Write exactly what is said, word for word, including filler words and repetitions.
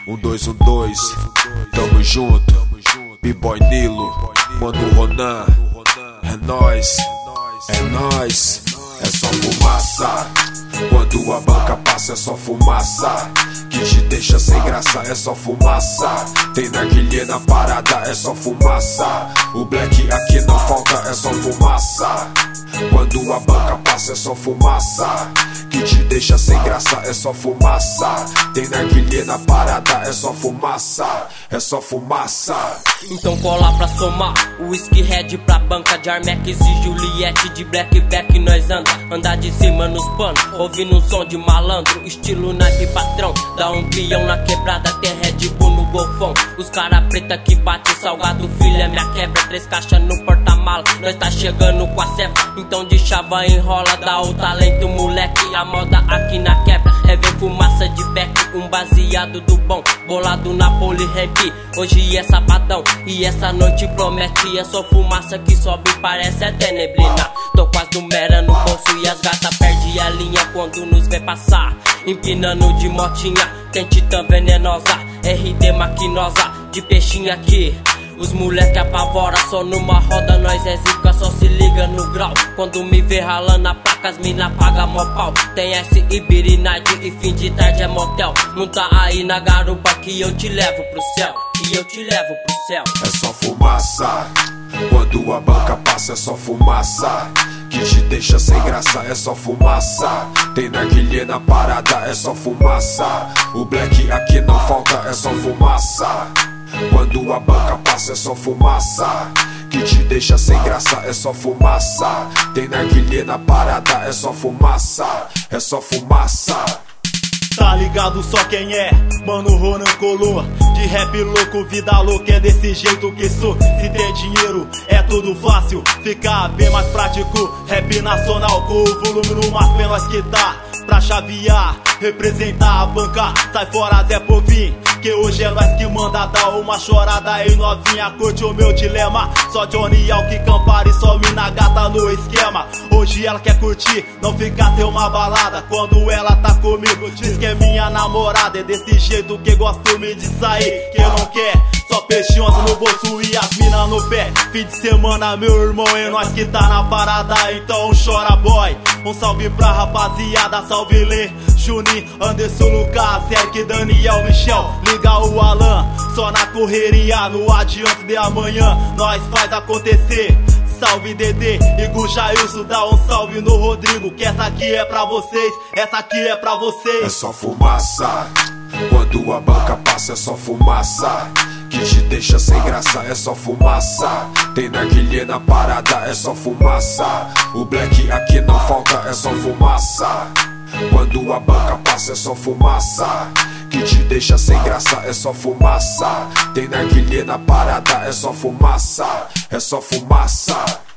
Um, dois, um, dois, tamo junto. B-Boy Nilo, Mano Ronan. É nóis, é nóis. É só fumaça. Quando a banca passa é só fumaça. Que te deixa sem graça é só fumaça. Tem narguilé na parada é só fumaça. O black aqui não falta é só fumaça. Quando a banca passa é só fumaça. Que te deixa sem graça é só fumaça. Tem narguilé na parada é só fumaça. É só fumaça. Então cola pra somar o whisky red pra banca de Armex e Juliette. De black back nós anda, anda de cima nos panos, ouvindo um som de malandro, estilo naipe patrão. Dá um pião na quebrada, tem Red Bull no golfão. Os cara preta que bate salgado, filho é minha quebra. Três caixas no porta-mala, nós tá chegando com a cepa. Então de chava enrola, dá o talento moleque. A moda aqui na quebra é ver fumaça de beck, um baseado do bom, bolado na polyramp. Hoje é sabadão e essa noite promete. É só fumaça que sobe, parece até neblina. Tô com as numera no bolso e as gatas perde a linha quando nos vê passar, empinando de motinha. Tem titã venenosa, R D maquinosa, de peixinho aqui. Os moleque apavora, só numa roda nós é zica, só se liga no grau. Quando me vê ralando a placa, as mina paga mó pau. Tem S e Beer Night e fim de tarde é motel. Monta aí na garupa que eu te levo pro céu, que eu te levo pro céu. É só fumaça. Quando a banca passa é só fumaça. Que te deixa sem graça é só fumaça. Tem narguilé na parada é só fumaça. O black aqui não falta é só fumaça. Quando a banca passa é só fumaça. Que te deixa sem graça é só fumaça. Tem narguilé na parada é só fumaça. É só fumaça. Tá ligado só quem é? Mano Ronan colou. De rap louco, vida louca, é desse jeito que sou. Se tem dinheiro, é tudo fácil, fica bem mais prático. Rap nacional com o volume no máximo é nós que tá pra chavear, representar a banca. Sai fora Zé Povinho, que hoje é nós que manda. Dar uma chorada aí novinha, curte o meu dilema. Só Johnny Alck, Campari, só mina gata no esquema. Hoje ela quer curtir, não ficar sem uma balada. Quando ela tá comigo, diz que é minha namorada. É desse jeito que gosto me de sair. Quem não quer, só peixe onze no bolso e as mina no pé. Fim de semana, meu irmão, é nós que tá na parada. Então chora boy, um salve pra rapaziada. Salve Lê, Juninho, Anderson, Lucas, Eric, Daniel, Michel. Liga o Alan, só na correria. No adiante de amanhã, nós faz acontecer. Salve Dedê e Gujailson, dá um salve no Rodrigo. Que essa aqui é pra vocês, essa aqui é pra vocês. É só fumaça. Quando a banca passa é só fumaça. Que te deixa sem graça é só fumaça. Tem narguilé na parada é só fumaça. O black aqui não falta é só fumaça. Quando a banca passa é só fumaça. Que te deixa sem graça é só fumaça. Tem narguilé na parada é só fumaça. É só fumaça.